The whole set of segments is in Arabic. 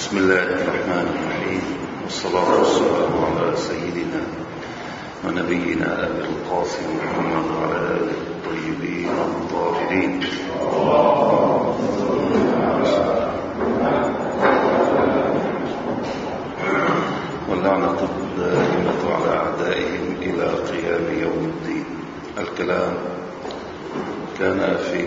بسم الله الرحمن الرحيم، والصلاة والسلام على سيدنا ونبينا أبي القاسم محمد وعلى آله الطيبين الطاهرين. واللعنة الدائمة على أعدائهم إلى قيام يوم الدين. الكلام كان في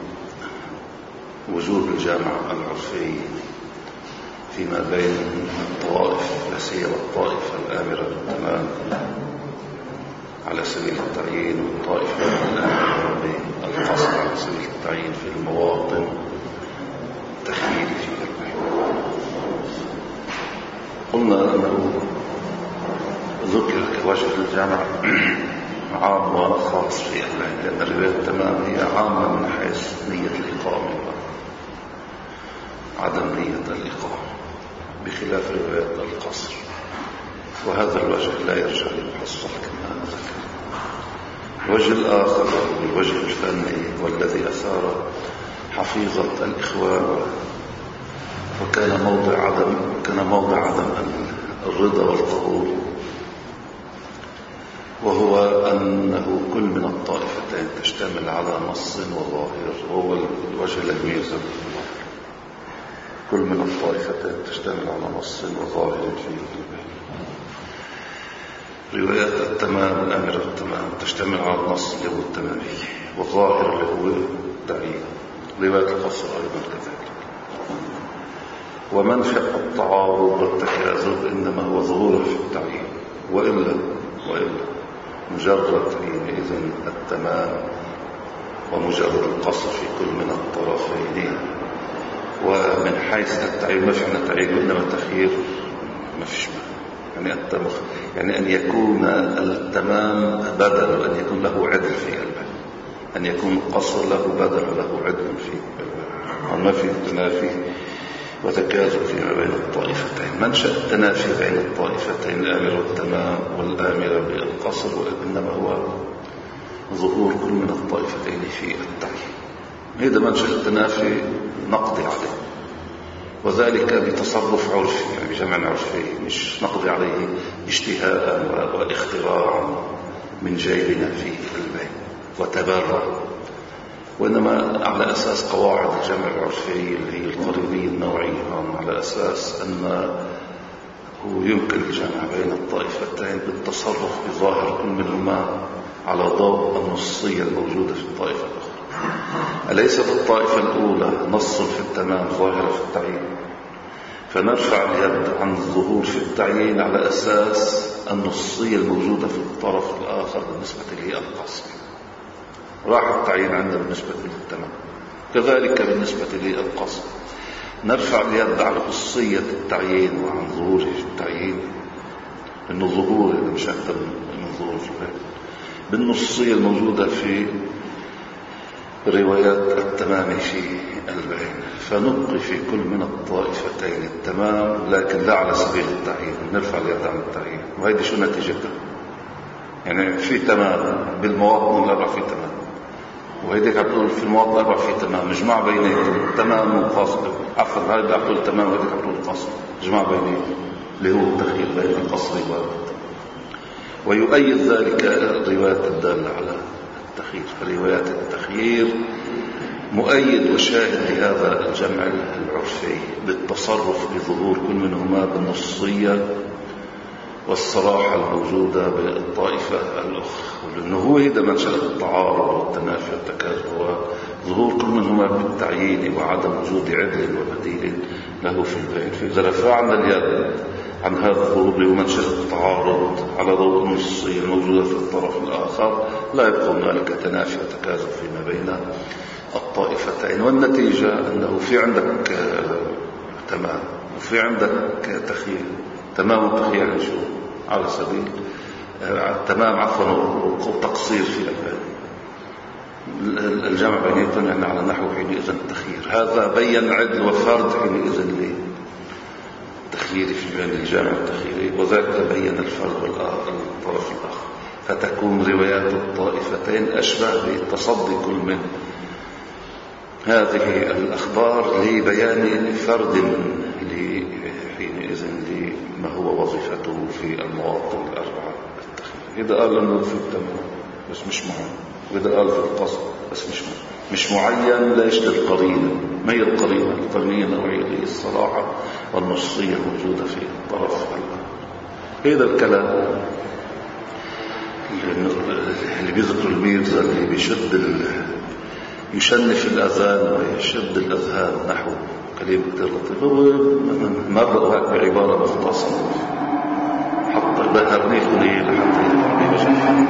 وجود الجامع العرفي فيما بين الطوائف، لا سيما الطائفة الآمرة بالتمام على سبيل التعيين، والطائفة الآمرة بالقصر على سبيل التعيين في المواطن التخييري في البيت. قلنا أنه ذكر كوجه الجامع عام وخاص في البيت، لأن الرواية التمام هي عامة من حيث نية الإقامة وعدم نية الإقامة، بخلاف رواية القصر، وهذا الوجه لا يرجع للحصل كما ذكر. الوجه الآخر الوجه الفني والذي أثار حفيظة الإخوان وكان موضع عدم الرضا والقبول، وهو أنه كل من الطائفتين تشتمل على نص وظاهر، وهو الوجه الذي يزال. كل من الطائفتين تشتمل على نص وظاهر فيه. روايات التمام الأمر التمام تشتمل على النص اللي هو التمامي، والظاهر اللي هو التعيين. رواية القصر أيضا كذلك. ومنفع التعارض والتكاذب إنما هو ظهوره في التعيين، وإلا مجرد إذن التمام ومجرد القصر في كل من الطرفين. ومن حيث التعيين ما في عندنا تعيين وإنما التخيير ما فيش يعني أن يكون التمام بدل، وأن يكون له عدل في البدل، أن يكون القصر له بدل وله عدل في البدل، ما في تنافي وتكاذب فيما بين الطائفتين. منشأ التنافي بين الطائفتين الآمرة بالتمام والآمرة بالقصر وإنما هو ظهور كل من الطائفتين في التعيين. هذا منشأ التنافي نقضي عليه، وذلك بتصرف عرفي، يعني بجمع عرفي، مش نقضي عليه اجتهاء واختراعا من جيبنا في البيت وتبرع، وإنما على أساس قواعد الجمع العرفي اللي هي القريبية النوعية، على أساس أنه يمكن الجمع بين الطائفتين بالتصرف بظاهر كل منهما على ضوء النصية الموجودة في الطائفة الأخرى. أليست الطائفة الأولى نص في التمام ظاهرة في التعيين، فنرفع اليد عن الظهور في التعيين على أساس النصية الموجودة في الطرف الآخر بالنسبة للقصر. راح التعيين عندنا بالنسبة للتمام، كذلك بالنسبة للقصر نرفع اليد على خصية التعيين وعن ظهوره في التعيين، إنه ظهور مش أكثر من ظهور بالنصية الموجودة في روايات التمام في البين. فنبقي في كل من الطائفتين التمام، لكن لا على سبيل التعيين، نرفع اليد عن التعيين. وهذه شو نتيجتها؟ يعني في تمام بالمواطن الأربع في تمام، وهيديك عبتقول في المواطن الأربع في تمام، جمع بينهم تمام وقصر. عفوا هذا عبتقول تمام وهيديك عبتقول قصر، جمع بينهم اللي هو التخيير بين القصر والتمام. ويؤيد ذلك الروايات الدالة على التخيير. فروايات التخيير مؤيد وشاهد لهذا الجمع العرفي بالتصرف بظهور كل منهما بالنصية والصراحة الموجودة بالطائفة الأخرى، لأنه هو هذا منشأ التعارض والتنافي والتكاذب، وظهور كل منهما بالتعيين وعدم وجود عدل وبديل له في البين. فإذا رفعنا اليد عن هذا الظهور ومنشأ التعارض على ضوء النصية الموجودة في الطرف الآخر، لا يبقى هنالك تنافي وتكاذب فيما بين الطائفتين. والنتيجة أنه في عندك تمام وفي عندك تخيير. تمام وتخيير يعني شو؟ على سبيل تمام عفوا وتقصير في الجمع بيناتهم يعني على نحو حينئذ التخيير. هذا بين عدل وفرد حينئذ للتخيير في بين الجامع التخييري، وذلك بين الفرد والطرف الآخر. فتكون روايات الطائفتين أشبه بتصدي كل من هذه الأخبار لبيان فرد حينئذ لما هو وظيفته في المواطن الأربعة التخير. إذا قال أنه في التمام بس مش مهم، وإذا قال في القصد بس مش معين. ليش للقرينة؟ ما هي القرينة؟ القرينة نوعية الصراحة والنصية الموجودة في الطرف الآخر. هذا الكلام اللي بيذكر الميرزا اللي يشنف الأذان ويشد الأذهان نحو كلمة كتير لطيف، هو مرة هيك بعبارة مختصرة حتى بهرني قليل حتى يفهمني بشكل.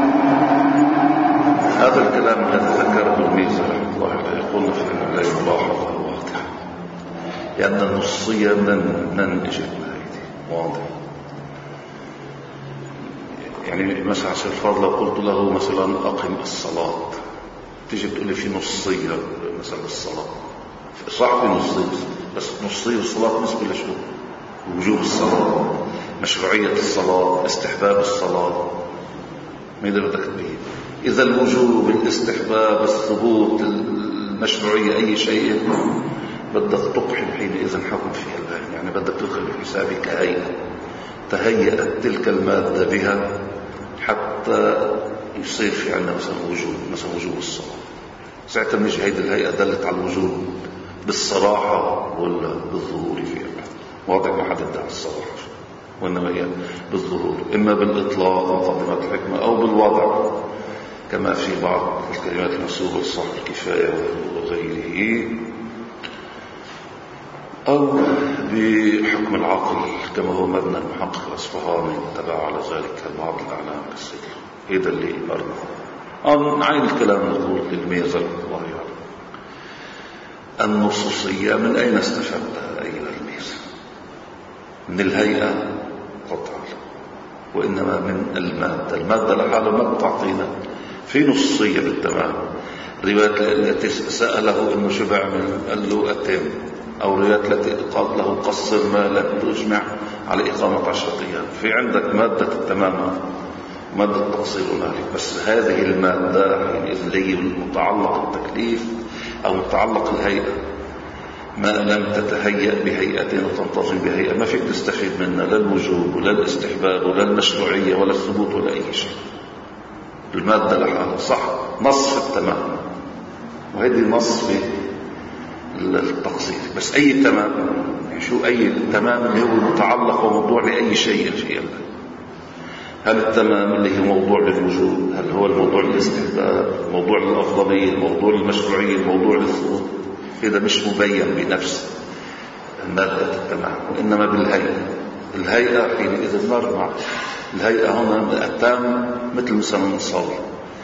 هذا الكلام الذي ذكره الميرزا رحمه الله عليه يقولنا في أنه لا يلاحظ الواضح، لأن النصية من اجت هذه واضح. يعني مثلا عشان الفرض لو قلت له مثلا أقم الصلاة، تيجي تقول لي في نصية مثلا الصلاة، صح في نصية، بس نصية الصلاة نسبة لشو؟ وجوب الصلاة، مشروعية الصلاة، استحباب الصلاة، ما يقدر بدك تبين. إذا الوجوب، الاستحباب، الثبوت، المشروعية، أي شيء بدك تقحم حينئذ حكم فيها الباقي. يعني بدك تدخل بحسابك هيئة تهيأت تلك المادة بها حتى يصير في عندنا مثلا وجوب الصلاة. ساعتها بنيجي هيدي الهيئة دلت على الوجوب بالصراحة ولا بالظهور فيها. واضح ما حد ادعى الصراحة، وإنما هي بالظهور، إما بالإطلاق مقدمات الحكمة أو بالوضع كما في بعض الكلمات المنسوبة لصاحب الكفاية وغيره، أو بحكم العقل كما هو مبنى المحقق الأصفهاني تبع على ذلك بعض الأعلام كالسجل. هذا اللي أرنا نعيد الكلام نقول للميزة الله يعلم. النصوصية من أين استفدتها أيها الميزة؟ من الهيئة قطعا، وإنما من المادة لحالها ما بتعطينا. في نصوصية بالتمام. رواية التي سأله إنه شو بعمل قال له أتم، أو رواية التي قال له قصر ما لم تجمع على إقامة 10 أيام. في عندك مادة التمام مادة التقصير هنالك، بس هذه المادة اللي هي متعلق التكليف أو متعلق الهيئة ما لم تتهيأ بهيئة وتنتظم بهيئة ما فيك تستفيد منها، لا الوجوب ولا الاستحباب ولا المشروعية ولا الثبوت ولا أي شيء. المادة لحالها صح نص في التمام، وهذه نص في التقصير. بس أي تمام، شو أي تمام اللي هو متعلق وموضوع لأي شيء في الله. هل التمام اللي هو موضوع للوجود؟ هل هو الموضوع للاستحباب؟ موضوع للأفضلية؟ موضوع للمشروعية؟ موضوع للثبوت؟ إذا مش مبين بنفس مادة التمام، وإنما بالهيئة. الهيئة حينئذ نرمع الهيئة هنا التام، مثل مثلا نصلي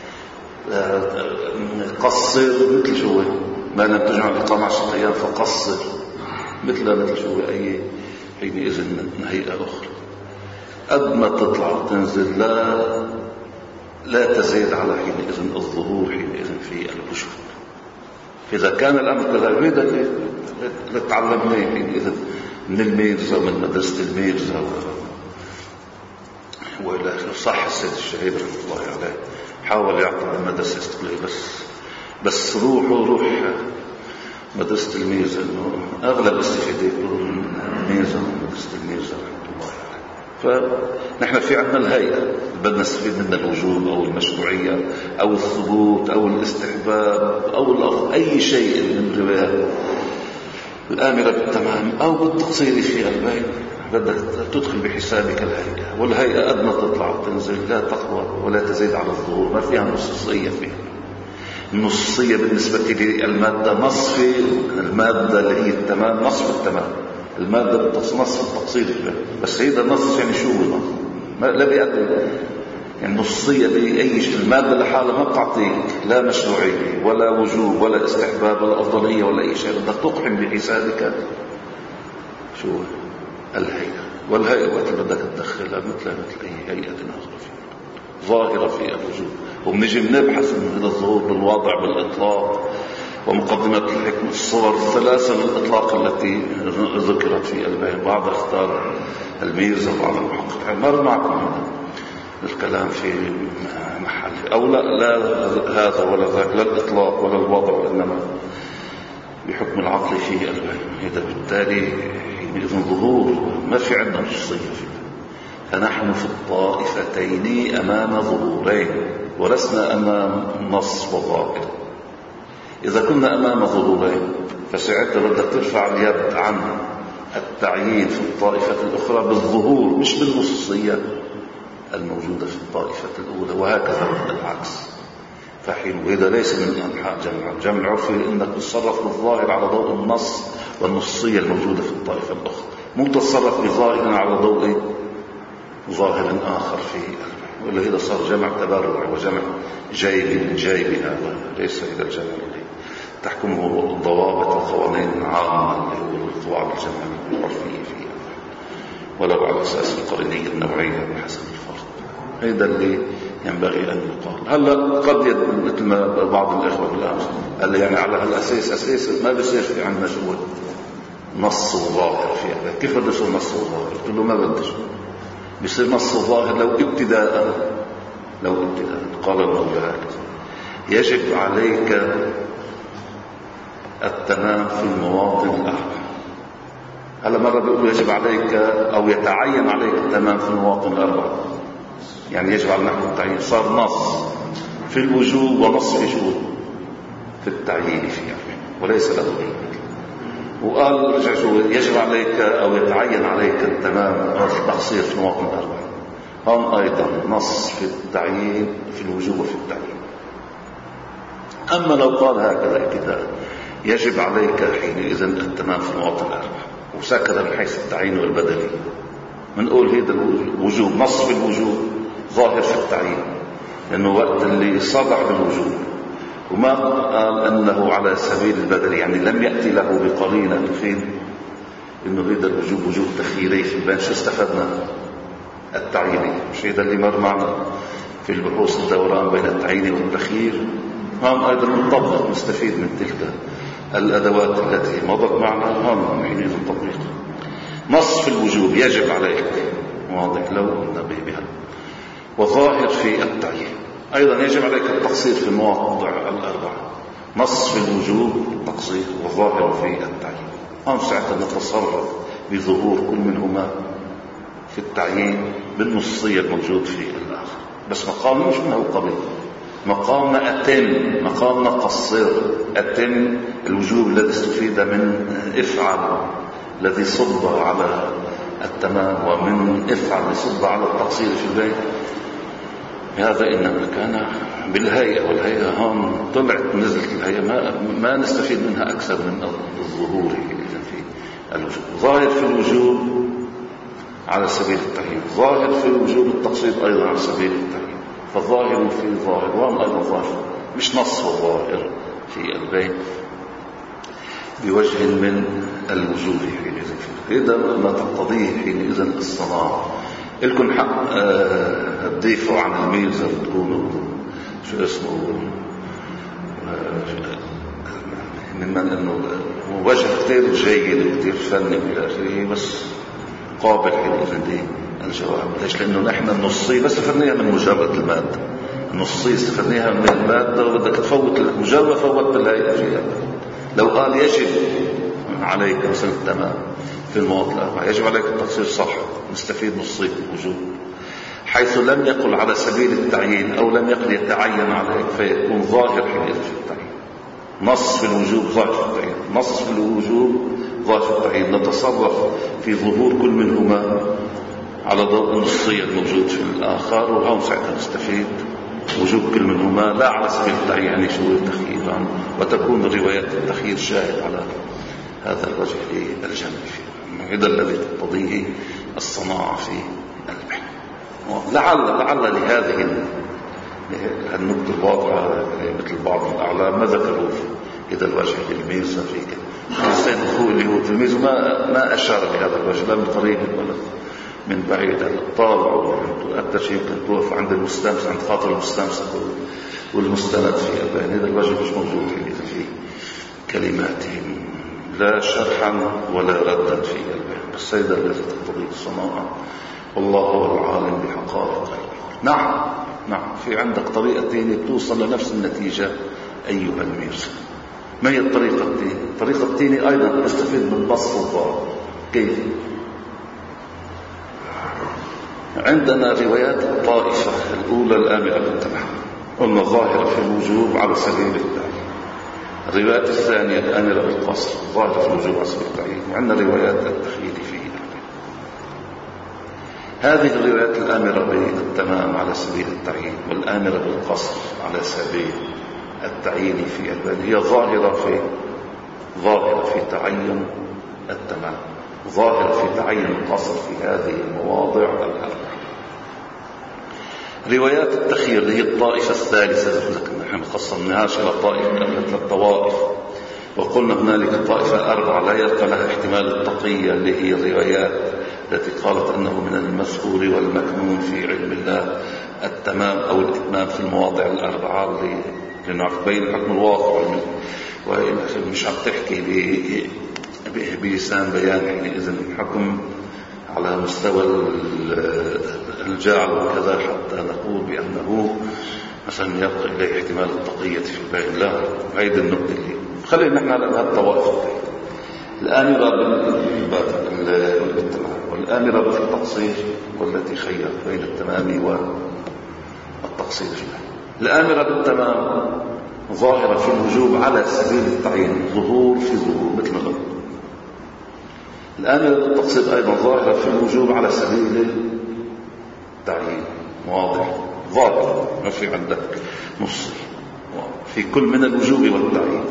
قصر مثل شو ما لم تجمع الإقامة 10 أيام فقصر مثل شو أي حينئذ هيئة أخرى. قد ما تطلع تنزل لا تزيد على حينئذ الظهور حينئذ في الوجود. إذا كان الأمر كذلك لتعلمناه حينئذ من الميرزا ومن مدرسة الميرزا وإلى آخره. صح السيد الشهيد رحمه الله عليه حاول يعطي المدرسة استقلالية، بس روح مدرسة الميرزا إنه أغلب استفادة من الميرزا ومدرسة الميرزا رحمه الله عليه. فنحن في عندنا الهيئة بدنا نستفيد منها الوجوب أو المشروعية أو الثبوت أو الاستحباب أو الأفضل، أي شيء من الروايات الآمرة بالتمام أو بالتقصير في البين بدك تدخل بحسابك الهيئة. والهيئة أدنى تطلع تنزل لا تقوى ولا تزيد على الظهور، ما فيها نصوصية فيها. النصوصية بالنسبة للمادة نص في المادة اللي هي التمام، نص في التمام. المادة نص في التقصير فيها، بس هيدا نص يعني شو نص لا بيقدم. يعني النصوصية بأي شيء المادة لحالها ما بتعطيك لا مشروعية ولا وجوب ولا استحباب ولا أفضلية ولا أي شيء. بدك تقحم بحسابك شو الهيئة. والهيئة وقت بدك تدخلها مثل أي هيئة أخرى ظاهرة في الوجود. وبنجي بنبحث من هذا الظهور بالوضع بالإطلاق ومقدمات الحكمة الصور الثلاثة للإطلاق التي ذكرت في البيان. بعض اختار الميرزا وبعض المحقق. مر معكم هذا الكلام في محل أو لا هذا ولا ذاك، لا الإطلاق ولا الوضع، إنما بحكم العقل في البين. هذا بالتالي حينئذ ظهور ما في عندنا نصية فيه. فنحن في الطائفتين أمام ظهورين ولسنا أمام نص وظاهر. إذا كنا أمام ظهورين فساعتها بدك ترفع اليد عن التعيين في الطائفة الأخرى بالظهور مش بالنصية الموجودة في الطائفة الأولى، وهكذا العكس. فحين وهذا ليس من أنحاء جمع العرفي، إنك تتصرف بالظاهر على ضوء النص والنصية الموجودة في الطائفة الأخرى، مو تتصرف بظاهر على ضوء ظاهر آخر في ولا هذا صار جمع تبرع وجمع جايب هذا ليس إلى الجمع الذي تحكمه الضوابط والقوانين العامة اللي هو القواعد الجمع العرفية فيها، ولو على أساس القرينية النوعية بحسب الفرد. هذا اللي ينبغي أن يقال. هلا قد مثل ما بعض الإخوة بالأمس قال يعني على هالأساس أساس ما بيصير في عندنا شغل نص وظاهر في هذا. كيف بده يصير نص وظاهر؟ قلت له ما بدش بيصير نص وظاهر لو ابتداء قال المولى هكذا: يجب عليك التمام في المواطن الأربعة. هلا مرة بيقول يجب عليك أو يتعين عليك التمام في المواطن الأربعة، يعني يجب على نحن التعيين. صار نص في الوجوب ونص في التعيين فيها وليس له قيمة. وقال رجع شو يجب عليك أو يتعين عليك التمام التقصير في المواطن الأربعة. هم أيضا نص في التعيين في الوجوب وفي التعيين. أما لو قال هكذا ابتداء يجب عليك حينئذ التمام في المواطن الأربعة وسكت من حيث التعيين والبدلي، منقول هذا الوجوب نص في الوجوب ظاهر في التعيين، لأنه وقت اللي صدع بالوجوب وما قال أنه على سبيل البدل، يعني لم يأتي له بقرينة تفيد إنه هذا الوجوب وجوب تخييري في البين. شو استفدنا؟ التعييني. مش هذا اللي مر معنا في البحوث الدوران بين التعيين والتخيير؟ هم أيضا نطبق نستفيد من تلك الأدوات التي مضت معنا. هم يعني التطبيق نص في الوجوب يجب عليك واضح لو نبه بها، وظاهر في التعيين. أيضا يجب عليك التقصير في المواضع الأربعة، نص في الوجوب التقصير وظاهر في التعيين. هم ساعتها نتصرف بظهور كل منهما في التعيين بالنصية الموجود في الآخر. بس مقامنا مش منه قبل، مقامنا أتم، مقامنا قصر أتم الوجوب الذي استفيد من افعل الذي صب على التمام ومن افعل يصب على التقصير في البيت. هذا إنما كان بالهيئة، والهيئة هون طلعت نزلت الهيئة ما نستفيد منها أكثر من الظهور في الوجوب. ظاهر في الوجوب على سبيل التعيين، ظاهر في الوجوب التقصير أيضا على سبيل التعيين. فالظاهر في ظاهر وهم أيضا ظاهر، مش نص الظاهر في البيت بوجه من الوجوب حينئذ. هذا ما تقتضيه حينئذ الصناعة. لكم حق تضيفوا عن الميزة تكونوا شو اسمه من انه وجه كتير جيد وكتير فني الى اخره، بس قابل حينئذ دي الجواب. ليش؟ لانه نحن النصية بس استفدناها من مجرد المادة، النصية استفدناها من المادة وبدك تفوت مجرد فوت الهيئة فيها. لو قال يجب عليك مثلا التمام في المواطن الأربعة، يجب عليك التقصير صح، نستفيد نصيب الوجوب، حيث لم يقل على سبيل التعيين أو لم يقل يتعين عليك، فيكون ظاهر حينئذ في التعيين. نص في الوجوب ظاهر في التعيين، نص في الوجوب ظاهر في التعيين. نتصرف في ظهور كل منهما على ضوء النصية الموجود في الآخر، وهم ساعتها نستفيد وجوب كل منهما لا على سبيل التعيين يعني شو التخيير، وتكون روايات التخيير شاهد على هذا الوجه الجمع فيه. هذا الذي تقتضيه الصناعة في البحث. لعل لهذه النقطة الواضحة مثل بعض الأعلام ما ذكروا إذا الوجه الميزة فيك الإنسان اللي هو تلميذه ما أشار لهذا الوجه لا من قريب ولا من بعيد. الطابع أكثر شيء يمكن توقف عند المستمسك، عند خاطر المستمسك والمستند في البيان. هذا الوجه مش موجود في كلماتهم لا شرحا ولا ردا في البيان، بس هذا الذي تقتضيه الصناعة. والله هو العالم بحقائق. نعم في عندك طريقة ثانية بتوصل لنفس النتيجة أيها الميرزا، ما هي الطريقة التين؟ الطريقة التين أيضا تستفيد من نص الظاهر. كيف؟ عندنا روايات الطائفة الأولى الآمرة بالتبع، قلنا ظاهرة في الوجوب على سبيل التعيين. الروايات الثانية الآمرة بالقصر ظاهرة في الوجوب على سبيل التعيين، وعندنا روايات التخيير فيه. هذه الروايات الآمرة بالتمام على سبيل التعيين والآمرة بالقصر على سبيل التعيين في الباب هي ظاهرة في تعين التمام، ظاهرة في تعين القصر في هذه المواضع الأربعة. روايات التخيير هي الطائفة الثالثة، نحن قسمناهاش إلى طوائف، وقلنا هنالك طائفة أربعة لا يبقى لها احتمال التقية، اللي هي الروايات التي قالت أنه من المسؤول والمكنون في علم الله التمام أو الإتمام في المواضع الأربعة اللي نعرف بين حكم الواقع، ومش عم تحكي بلسان بيان حينئذ الحكم على مستوى الجعل وكذا حتى نقول بأنه مثلا يبقى إليه احتمال التقية في البين. لا، هيدي النقطة اللي خلينا نحن على الطوائف الآمرة بالتمام والآمرة بالتقصير والتي خيرت بين التمام والتقصير فيها. الآمرة بالتمام ظاهرة في الوجوب على سبيل التعيين، ظهور في ظهور مثل ما قلت. الآمرة بالتقصير أيضا ظاهرة في الوجوب على سبيل التعيين، واضح ظاهر، ما في عندك نص في كل من الوجوب والتعيين.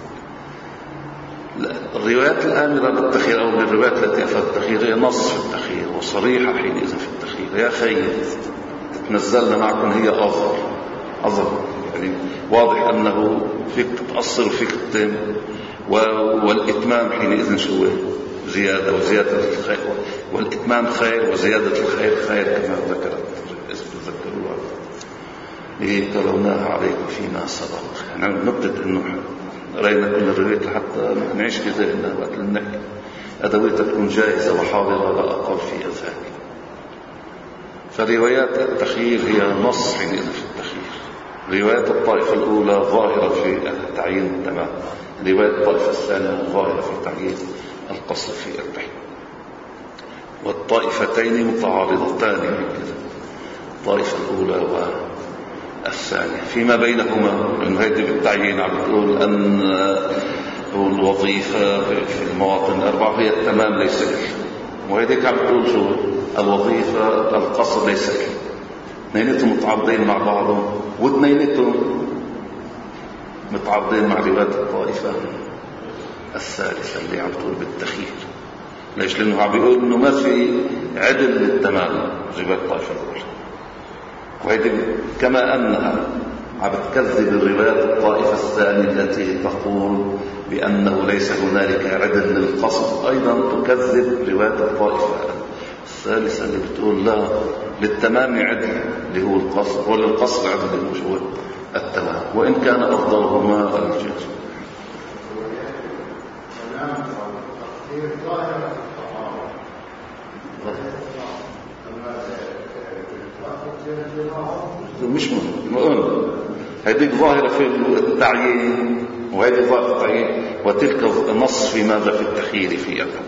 الروايات الآمرة بالتخيير أو الروايات التي أفادت التخيير هي نص في التخيير وصريحة حينئذ في التخيير. يا خير تنزلنا معكم هي أظهر، يعني واضح أنه فيك تقصر وفيك تتم، والإتمام حينئذ شو زيادة، وزيادة الخير والإتمام خير، وزيادة الخير خير كما ذكرت تذكروا تلوناها عليكم فيما سبق. يعني نبتد أنه رأينا كل الروايات لحتى نعيش في ذهننا وقت النحكي أدوية تكون جاهزة وحاضرة لا أقل في أذهانك. فروايات التخيير هي نص حينئذ في التخيير. روايات الطائفة الأولى ظاهرة في تعيين التمام، رواية الطائفة الثانية ظاهرة في تعيين القصر في البحث، والطائفتين متعارضتان هكذا، الطائفة الأولى والثانية فيما بينهما. لأن هذه بالتعيين عم تقول أن الوظيفة في المواطن الأربعة هي التمام ليس كل، وهذيك عم تقول شو الوظيفة القصر ليس كل. اثنينتهم متعارضين مع بعضهم، واثنينتهم متعارضين مع رواية الطائفة الثالثة اللي عم تقول بالتخيير. ليش؟ لأنه عم بيقول إنه ما في عدل للتمام رواية الطائفة الأولى، وهذه كما أنها عم بتكذب الرواية الطائفة الثانية التي تقول بأنه ليس هنالك عدل للقصد، أيضا تكذب رواية الطائفة الثالثة اللي بتقول لا للتمام عدل اللي هو القصد، وللقصد عدل اللي هو التمام، وإن كان أفضلهما الجنس. مش مهم، هذه ظاهرة في التعيين وهذه ظاهرة في التعيين، وتلك النص في ماذا في التخيير في أبدا.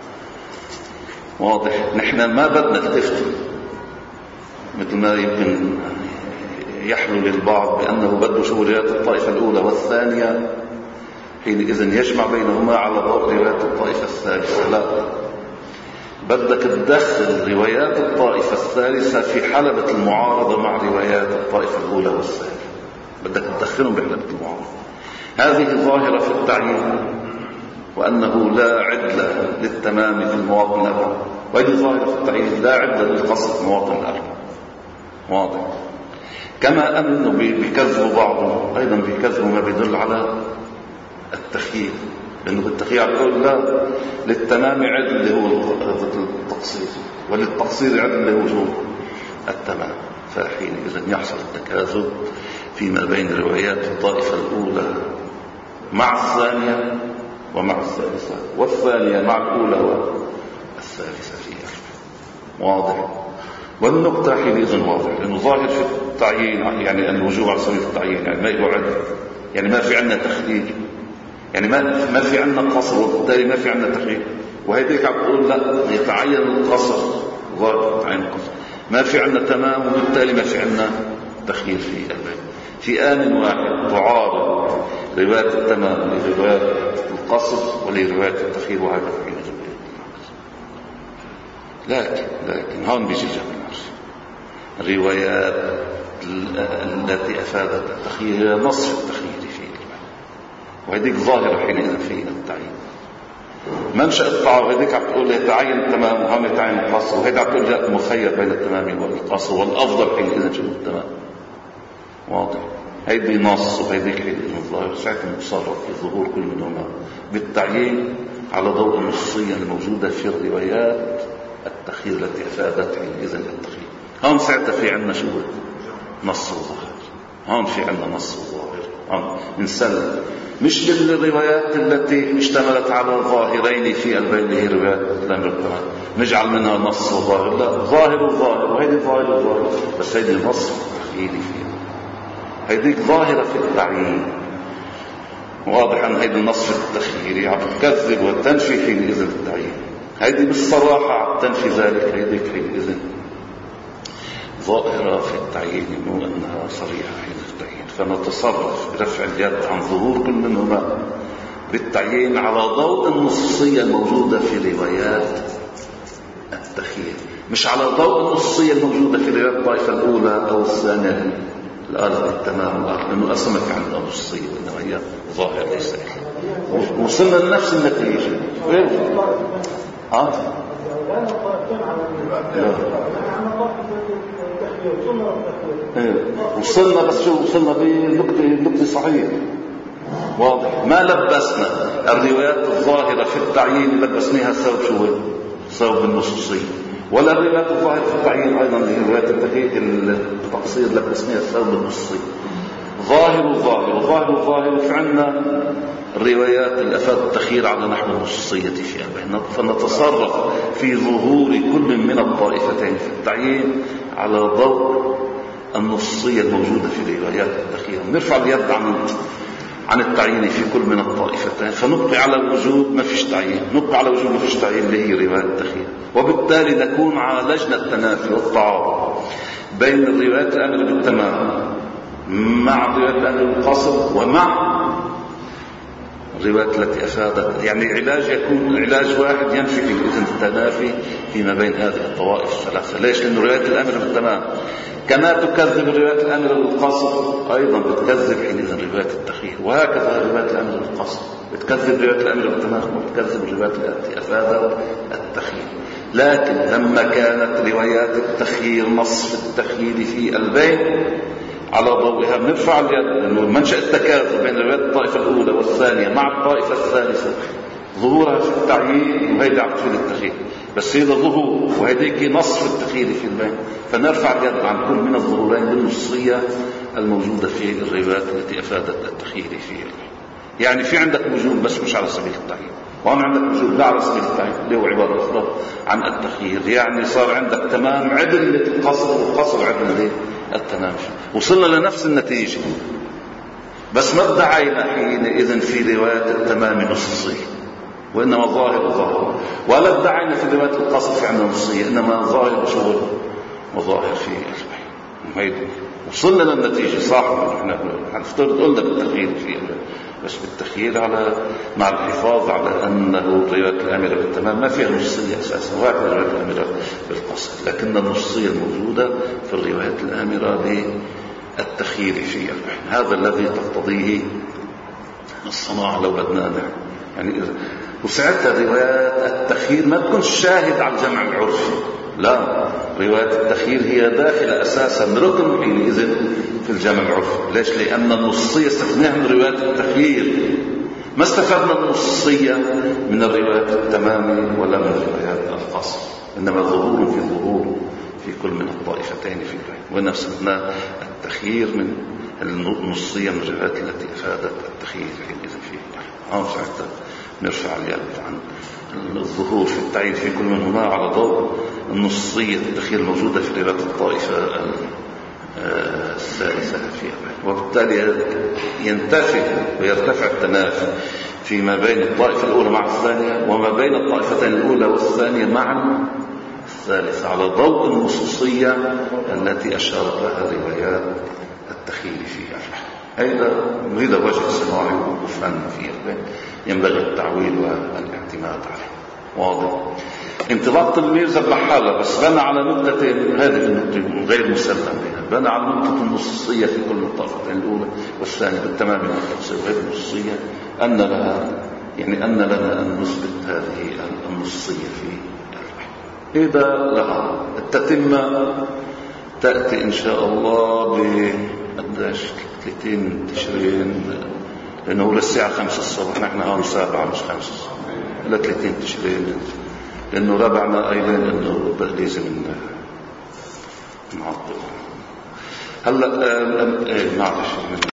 واضح؟ نحن ما بدنا التفت مثل ما يمكن يحلو للبعض بأنه بده شو روايات الطائفة الأولى والثانية حينئذ يجمع بينهما على ضوء روايات الطائفة الثالثة. لا، بدك تدخل روايات الطائفة الثالثة في حلبة المعارضة مع روايات الطائفة الأولى والثانية، بدك تدخلهم بحلبة المعارضة. هذه ظاهرة في التعيين وأنه لا عدل للتمام في المواطن الأربعة، وهذه ظاهرة في التعيين لا عدل للقصد في المواطن الأربعة. واضح؟ كما أنه بيكذبوا بعضهم أيضا بيكذبوا ما بيدل على التخيير، لأنه بالتخيير يقول لا للتمام عدل اللي هو التقصير، وللتقصير عدل اللي هو التمام. فحينئذ يحصل التكاذب فيما بين روايات الطائفة الأولى مع الثانية ومع الثالثة، والثانية مع الأولى والثالثة فيها. واضح؟ والنقطة حينئذ واضح، لأنه ظاهر في التعيين يعني الوجوب على سبيل التعيين، يعني ما يبقى عدل، يعني ما في عندنا تخليل يعني ما في عندنا قصر وبالتالي ما في عندنا تخيير. وهيديك عم تقول لا يتعين القصر، ظاهر يتعين القصر، ما في عندنا تمام وبالتالي ما في عندنا تخيير في البيت. في آن واحد تعارض رواية التمام لرواية القصر ولرواية التخيير، وهذا في لكن هون بيجي الجمع. الروايات التي أفادت التخيير هي نصف التخيير في البيت، وهذيك ظاهرة حينئذ في التعيين. منشأ التعارض هذيك عم تقول يتعين التمام وهم يتعين القصر، وهذا عم تقول لا مخير بين التمام والقصر، والأفضل حينئذ شنو التمام. واضح؟ هيدي نص وهيديك الظاهر، ساعتها نتصرف في ظهور كل منهما بالتعيين على ضوء النصية الموجودة في الروايات التخيير التي أفادت حينئذ التخيير. هون ساعتها في عندنا شو؟ نص وظاهر. هون في عندنا نص وظاهر، هون نسلم مش بالروايات التي اشتملت على ظاهرين في البين، هي روايات الأمر بالتمام نجعل منها نص وظاهر، لا ظاهر وظاهر، وهيدي ظاهر وظاهر، بس هيدي نص تخييري فيها، هيديك ظاهرة في التعيين. واضح أن هيدي النص في التخييري عم تكذب وتنفي حينئذ التعيين، هيدي بالصراحة عم تنفي ذلك، هيديك حينئذ ظاهرة في التعيين مو أنها صريحة حين التعيين. فنتصرف برفع اليد عن ظهور كل منهما بالتعيين على ضوء النصية الموجودة في روايات التخيير، مش على ضوء النصية الموجودة في روايات الطائفة الأولى أو الثانية الآلة التمام، لأنه أصلا ما في عندنا نصية وإنما هي ظاهر ليس إلا. وصلنا لنفس النتيجة. وصلنا، بس شو وصلنا بالنقطة صحيح. واضح؟ ما لبسنا الروايات الظاهرة في التعيين لبسناها سبب النصوصية، ولا الروايات الظاهرة في التعيين أيضا لروايات التقصير لبسناها سبب النصوصية. ظاهر وظاهر في عنا الروايات الأفاد التخيير على نحو النصوصية في أبينا، فنتصرف في ظهور كل من الطائفتين في التعيين على ضوء النصية الموجودة في روايات التخيير. نرفع اليد عن التعيين في كل من الطائفتين، فنبقي على الوجود ما فيش تعيين، نبقي على وجود ما فيش تعيين اللي هي رواية التخيير، وبالتالي نكون عالجنا التنافي والتعارض بين الروايات الأمر بالتمام مع الروايات الأمر بالقصر ومع الروايات التي أفادت، يعني علاج يكون علاج واحد ينفي إذن التنافي فيما بين هذه الطوائف الثلاثة. ليش؟ لأن روايات الأمر بالتمام كما تكذب روايات الأمر بالقصر أيضا بتكذب حينئذ روايات التخيير، وهكذا روايات الأمر بالقصر بتكذب روايات الأمر بالتمام وبتكذب الروايات التي أفادت التخيير. لكن لما كانت روايات التخيير نص في التخيير في البين على ضوئها بنرفع اليد، لأنه منشأ التكاثر بين روايات الطائفة الأولى والثانية مع الطائفة الثالثة ظهورها في التعيين، وهيدا عم تفيد التخيير، بس هذا ظهور وهيديك نص في التخيير في البين، فنرفع اليد عن كل من الظهورين بالنصية الموجودة في الروايات التي أفادت التخيير في البين. يعني في عندك وجود بس مش على سبيل التعيين، وهون عندك وجود لا على سبيل التعيين اللي هو عبارة أخرى عن التخيير. يعني صار عندك تمام عدل للقصر والقصر عدل للتمام، وصلنا لنفس النتيجة، بس ما ادعينا حينئذ في رواية التمام نصية، وإنما ظاهر ولا ادعينا في رواية القصر في عندنا نصية، إنما ظاهر شغل وظاهر في البين. وصلنا للنتيجة صح. احنا هنفترض قلنا بالتخيير في بس بالتخيير على مع الحفاظ على أنه رواية الأميرة بالتمام ما فيها نصية أساسا، وهكذا رواية الأميرة بالقصر، لكن النصية الموجودة في الرواية الأميرة بالتخيير في البين. هذا الذي تقتضيه الصناعة لو بدنا يعني. وساعتها روايات التخيير ما تكون شاهد على الجمع العرفي، لا، رواية التخيير هي داخلة أساسا ركن حينئذ في الجمع العرفي. ليش؟ لأن النصية استفدناها من رواية التخيير، ما استفدنا النصية من الروايات التمام ولا من روايات القصر، إنما ظهور في كل من الطائفتين في البين، وإنما استفدنا التخيير من النصية من الروايات التي أفادت التخيير حينئذ في البين. ساعتها نرفع اليد عن الظهور في التعيين في كل منهما على ضوء النصية التخيير الموجودة في روايات الطائفة الثالثة في وبالتالي ينتفي ويرتفع التنافي فيما بين الطائفة الأولى مع الثانية وما بين الطائفتين الأولى والثانية مع الثالثة على ضوء النصوصية التي أشارت لها روايات التخيل في هذا وجه سماعي وفن فيه ينبغي التعويل والاعتماد عليه. واضح. انطلاق تلميذ البحالة بس بنى على نقطتين، هذه النقطة غير مسلم بها، بنى على نقطة النصوصية في كل الطائفتين الأولى والثانية بالتمام النصوصية غير النصوصية أن لنا أن نثبت هذه النصوصية في الوحي. إذا لها التتمة تأتي إن شاء الله بقداش 30 تشرين، لأنه للساعة 5 الصبح، نحن هون 7 مش 5 الصبح، إلى 30 تشرين، لأنه ربعنا قايلين إنه لازم نعطل. هلا معلش